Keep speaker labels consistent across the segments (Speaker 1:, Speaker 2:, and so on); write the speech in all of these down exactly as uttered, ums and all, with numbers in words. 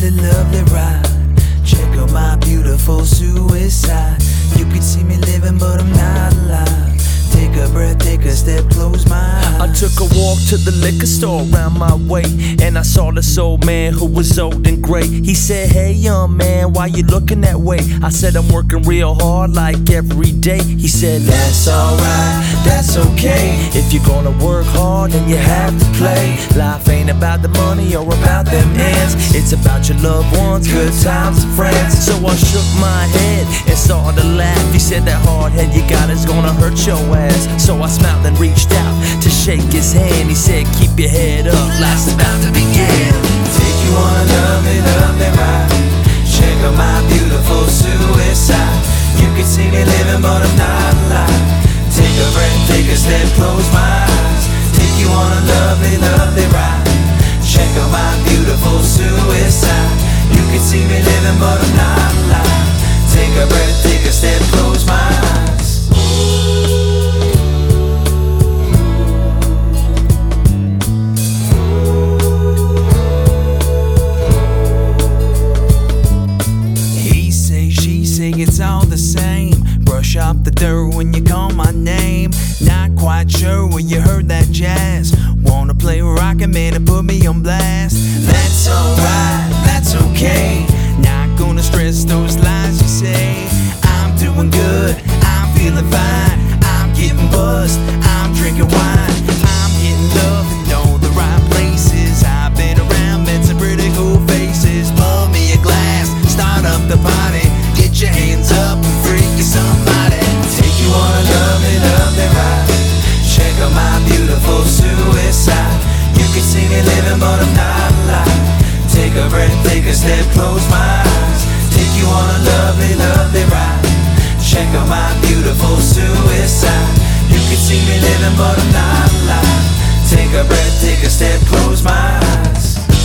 Speaker 1: lovely, lovely ride. Check out my beautiful suicide. You can see me living, but I'm not alive. Take a breath, take a step, close my eyes.
Speaker 2: I took a walk to the liquor store around my way, and I saw this old man who was old and gray. He said, "Hey young man, why you looking that way?" I said, "I'm working real hard like every day." He said,
Speaker 1: That's alright, that's okay.
Speaker 2: "If you're gonna work hard, then you have to play. Life ain't about the money or about them ends. It's about your loved ones, good times and friends." So I shook my head and started to laugh. He said, "That hard head you got is gonna hurt your ass." So I smiled and reached out to shake his hand. He said, "Keep your head up, life's about to begin."
Speaker 1: Take you on a lovely, lovely ride. Check out my beautiful suicide. You can see me living, but I'm not alive. Take a breath, take a step, close my eyes. Take you on a lovely, lovely ride. Check out my beautiful suicide. You can see me living, but I'm not alive. Take a breath, take a step, close my eyes. He say, she say, it's all the same. Brush off the dirt when you call my name. Not quite sure when you heard that jazz. Wanna play rockin', man, and put me on blast. That's alright, that's okay. Not gonna stress those lies you say. I'm doing good, I'm feeling fine. I'm getting buzzed, I'm drinking wine. I'm getting love in all the right places. I've been around, met some pretty cool faces. Pour me a glass, start up the party. Get your hands up and freak you somebody. Take you on a lovely, lovely ride. Check out my beautiful suicide. You can see me living, but I'm not alive. Take a breath, take a step, close my eyes. Take you on a lovely, lovely ride. Check out my beautiful suicide. You can see me living, but I'm not alive. Take a breath, take a step, close my eyes.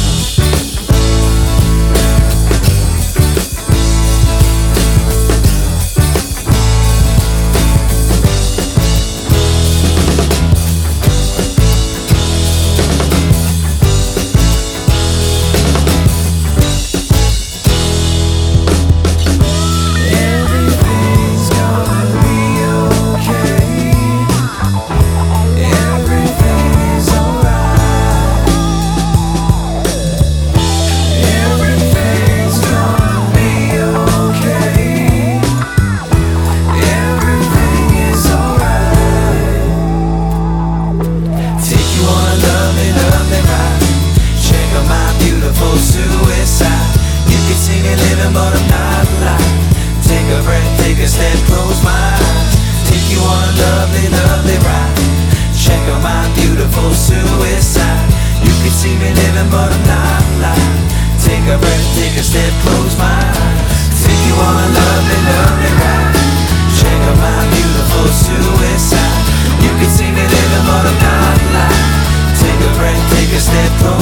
Speaker 1: Suicide. You can see me living, but I'm not alive. Take a breath, take a step, close my eyes. Take you on a lovely, lovely ride. Check out my beautiful suicide. You can see me living, but I'm not alive. Take a breath, take a step, close my eyes. Take you on a lovely, lovely ride. Check out my beautiful suicide. You can see me living, but I'm not alive. Take a breath, take a step, close